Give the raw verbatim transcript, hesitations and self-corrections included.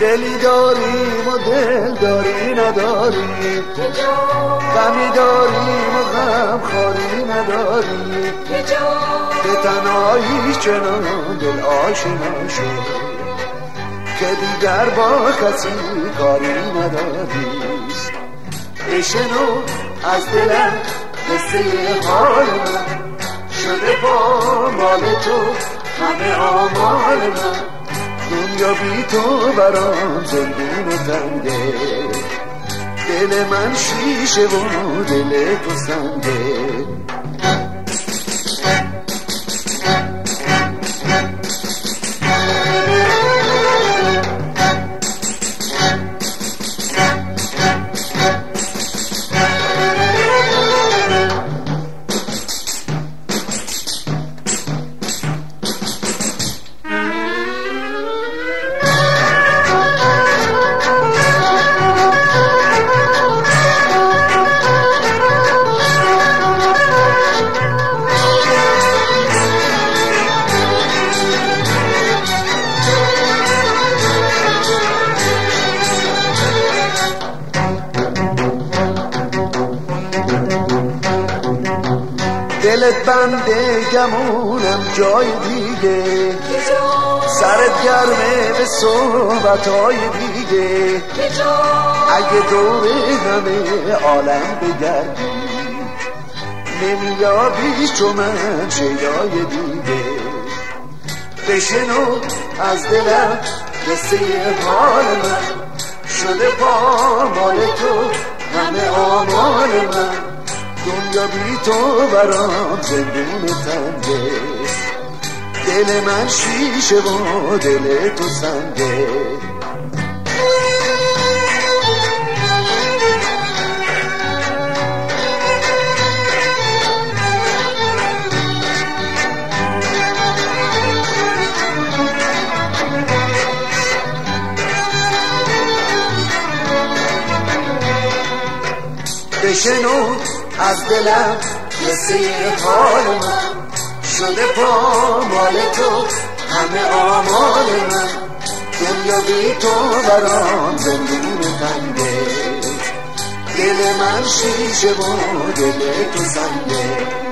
دلی داریم و دل داری نداریم، غمی داریم و غم خاری نداریم، به تنهایی چنان دل آشنا شد که دیگر با کسی کاری نداریم. بشنو از دلم قصه حال من، شده با مال تو همه آمال من. دنیا بی تو برام زندون تنگه، دل من شیشه و دل تو سنگه. دلت بنده گمونم جای دیگه، سرت گرمه به صحبتهای دیگه. اگه دور همه عالم بگردی نمیابی چو من شیدای دیگه. بشنو از دلم قصه حال من، شده پامال تو همه آمال من. دنیا بی تو برام زندون تنگه، دل من شیشه و دل تو سنگه. بشنو از دلم قصه حال من، شده پامال تو همه آمال من. دنیا بی تو برام زندون تنگه، دل من شیشه و دل تو سنگه.